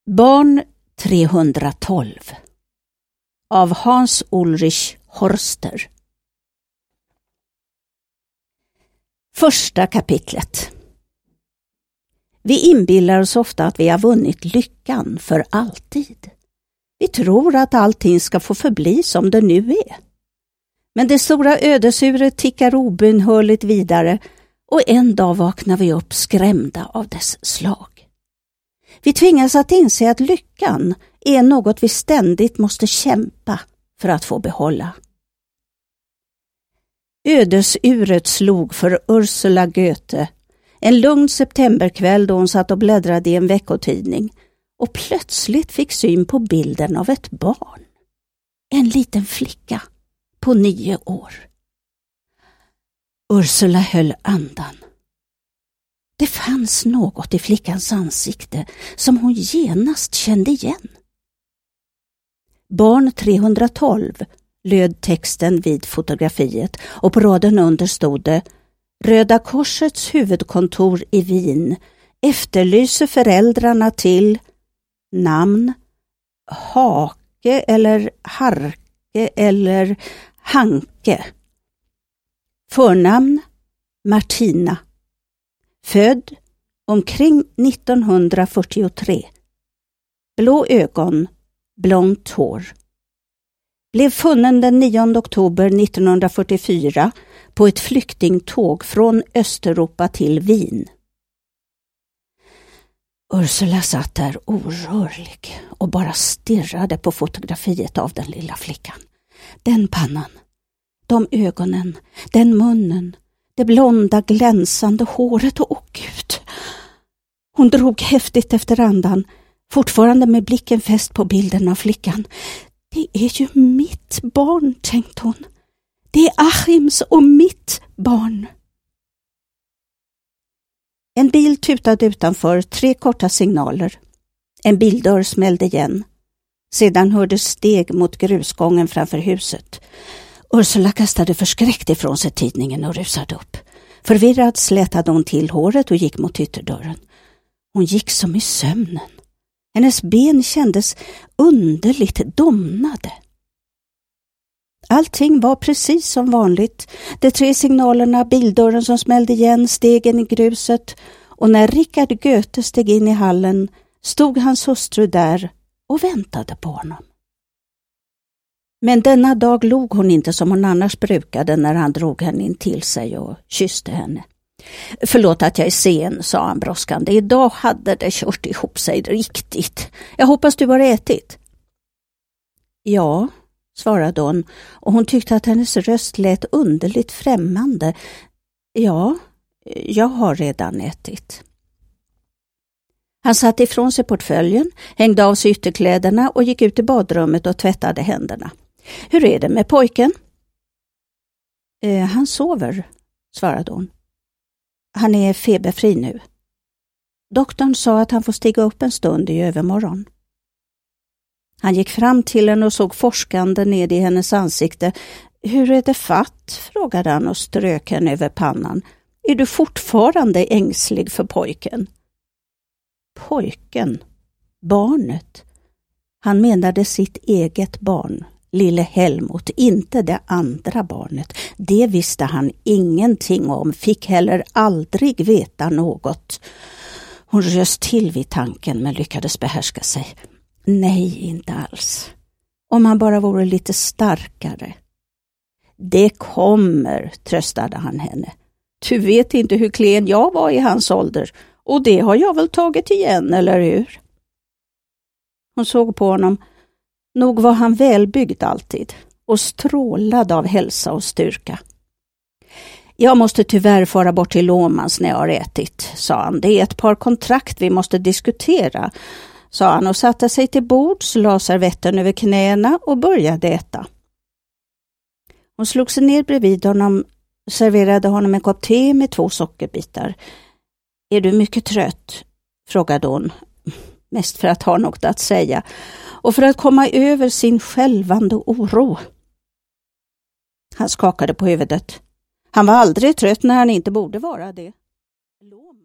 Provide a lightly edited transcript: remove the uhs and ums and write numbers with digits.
Barn 312 av Hans Ulrich Horster. Första kapitlet. Vi inbillar oss ofta att vi har vunnit lyckan för alltid. Vi tror att allting ska få förbli som det nu är. Men det stora ödesuret tickar obönhörligt vidare och en dag vaknar vi upp skrämda av dess slag. Vi tvingas att inse att lyckan är något vi ständigt måste kämpa för att få behålla. Ödesuret slog för Ursula Goethe en lugn septemberkväll då hon satt och bläddrade i en veckotidning och plötsligt fick syn på bilden av ett barn. En liten flicka på 9 år. Ursula höll andan. Det fanns något i flickans ansikte som hon genast kände igen. Barn 312 löd texten vid fotografiet och på raden under stod det: Röda Korsets huvudkontor i Wien efterlyser föräldrarna till namn Hake eller Harke eller Hanke. Förnamn Martina. Född omkring 1943. Blå ögon, blont hår. Blev funnen den 9 oktober 1944 på ett flyktingtåg från Östeuropa till Wien. Ursula satt där orörlig och bara stirrade på fotografiet av den lilla flickan. Den pannan, de ögonen, den munnen, det blonda glänsande håret och Gud. Hon drog häftigt efter andan, fortfarande med blicken fäst på bilden av flickan. Det är ju mitt barn, tänkte hon. Det är Achims och mitt barn. En bil tutade utanför, 3 korta signaler. En bildörr smällde igen. Sedan hördes steg mot grusgången framför huset. Ursula kastade förskräckt ifrån sig tidningen och rusade upp. Förvirrad slätade hon till håret och gick mot ytterdörren. Hon gick som i sömnen. Hennes ben kändes underligt domnade. Allting var precis som vanligt. De 3 signalerna, bildörren som smällde igen, stegen i gruset. Och när Richard Goethe steg in i hallen stod hans hustru där och väntade på honom. Men denna dag log hon inte som hon annars brukade när han drog henne in till sig och kysste henne. Förlåt att jag är sen, sa han brådskande. Idag hade det kört ihop sig riktigt. Jag hoppas du har ätit. Ja, svarade hon, och hon tyckte att hennes röst lät underligt främmande. Ja, jag har redan ätit. Han satte ifrån sig portföljen, hängde av sig ytterkläderna och gick ut i badrummet och tvättade händerna. Hur är det med pojken? Han sover, svarade hon. Han är feberfri nu. Doktorn sa att han får stiga upp en stund i övermorgon. Han gick fram till henne och såg forskande ned i hennes ansikte. Hur är det fatt? Frågade han och strök henne över pannan. Är du fortfarande ängslig för pojken? Pojken? Barnet? Han menade sitt eget barn, lille Helmut, inte det andra barnet. Det visste han ingenting om, fick heller aldrig veta något. Hon röst till vid tanken men lyckades behärska sig. Nej, inte alls. Om han bara vore lite starkare. Det kommer, tröstade han henne. Du vet inte hur klen jag var i hans ålder, och det har jag väl tagit igen, eller hur? Hon såg på honom. Nog var han välbyggd alltid och strålad av hälsa och styrka. Jag måste tyvärr fara bort till Låmans när jag har ätit, sa han. Det är ett par kontrakt vi måste diskutera, sa han och satte sig till bords, la servetten över knäna och började äta. Hon slog sig ner bredvid honom, serverade honom en kopp te med 2 sockerbitar. Är du mycket trött? Frågade hon, mest för att ha något att säga och för att komma över sin skälvande oro. Han skakade på huvudet. Han var aldrig trött när han inte borde vara det.